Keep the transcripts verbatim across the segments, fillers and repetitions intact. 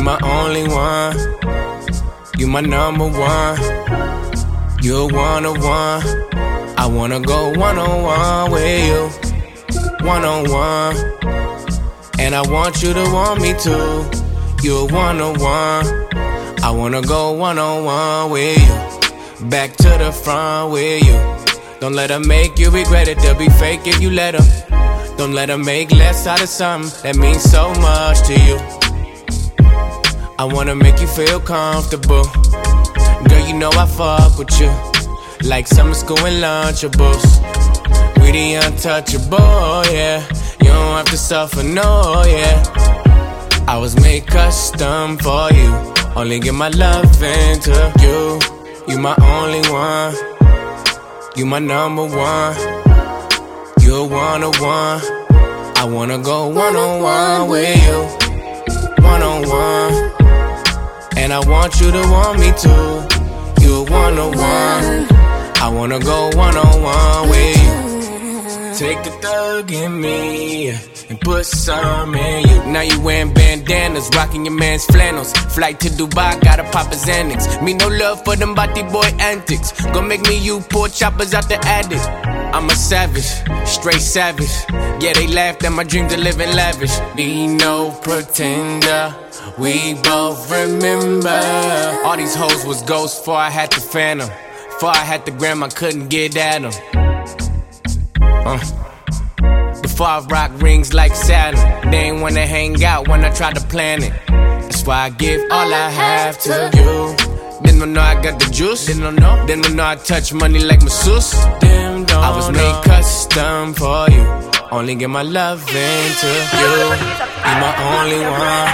my only one. You my number one. You're one on one. I wanna go one on one with you. One on one. And I want you to want me too. You're one on one. I wanna go one on one with you. Back to the front with you. Don't let her make you regret it. They'll be fake if you let them. Don't let her make less out of something that means so much to you. I wanna make you feel comfortable. Girl, you know I fuck with you like summer school and Lunchables. We the untouchable, yeah. You don't have to suffer, no, yeah. I was made custom for you. Only give my love into you. You my only one. You my number one. You're one on one. I wanna go one on one with you. One on one. And I want you to want me too. You're one on one. I wanna go one on one with you. Take the thug in me and put some in you. Now you wearing bandanas, rocking your man's flannels. Flight to Dubai, gotta pop his Xanax. Me no love for them body boy antics. Gonna make me you pull choppers out the attic. I'm a savage, straight savage. Yeah, they laughed at my dream to live in lavish. Be no pretender, we both remember. All these hoes was ghosts before I had the phantom. Before I had the gram, I couldn't get at them. Uh. Before I rock rings like Saturn, they ain't wanna hang out when I try to plan it. That's why I give all I have to you. Then don't know I got the juice. Then don't know. Then don't know I touch money like masseuse. Them don't I was made know. Custom for you. Only give my love into you. You my only one.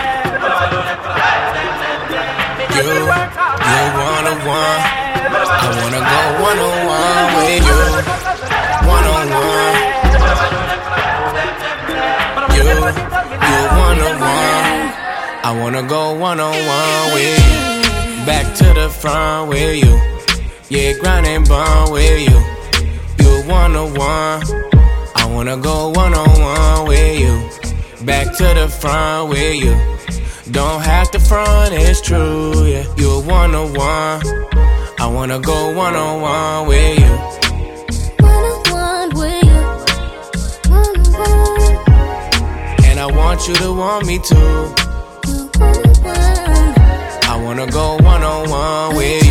You, you one on one. I wanna go one on one with you. One on one. You, you one on one. I wanna go one on one with you. Back to the front with you. Yeah, grind and bond with you. You one on one. I wanna go one on one with you. Back to the front with you. Don't have to front, it's true, yeah. You one on one. I wanna go one on one with you. One on one with you. One on one. And I want you to want me too. You one on one. I wanna go one on one with you.